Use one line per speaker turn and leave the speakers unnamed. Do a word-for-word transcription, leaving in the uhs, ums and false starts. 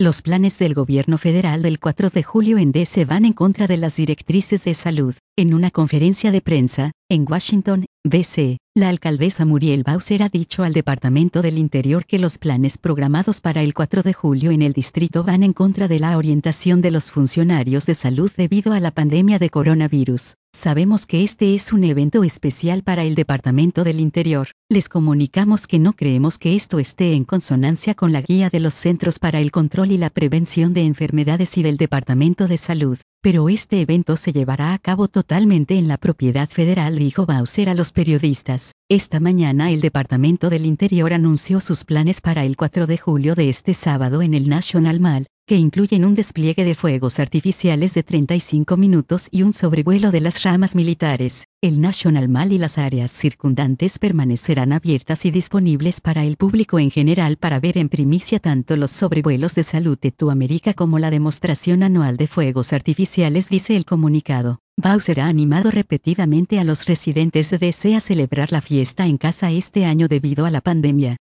Los planes del gobierno federal del cuatro de julio en D C van en contra de las directrices de salud. En una conferencia de prensa, en Washington, D C, la alcaldesa Muriel Bowser ha dicho al Departamento del Interior que los planes programados para el cuatro de julio en el distrito van en contra de la orientación de los funcionarios de salud debido a la pandemia de coronavirus. Sabemos que este es un evento especial para el Departamento del Interior. Les comunicamos que no creemos que esto esté en consonancia con la guía de los Centros para el Control y la Prevención de Enfermedades y del Departamento de Salud. Pero este evento se llevará a cabo totalmente en la propiedad federal, dijo Bowser a los periodistas. Esta mañana el Departamento del Interior anunció sus planes para el cuatro de julio de este sábado en el National Mall, que incluyen un despliegue de fuegos artificiales de treinta y cinco minutos y un sobrevuelo de las ramas militares. El National Mall y las áreas circundantes permanecerán abiertas y disponibles para el público en general para ver en primicia tanto los sobrevuelos de Salute to America como la demostración anual de fuegos artificiales, dice el comunicado. Bowser ha animado repetidamente a los residentes de D C a celebrar la fiesta en casa este año debido a la pandemia.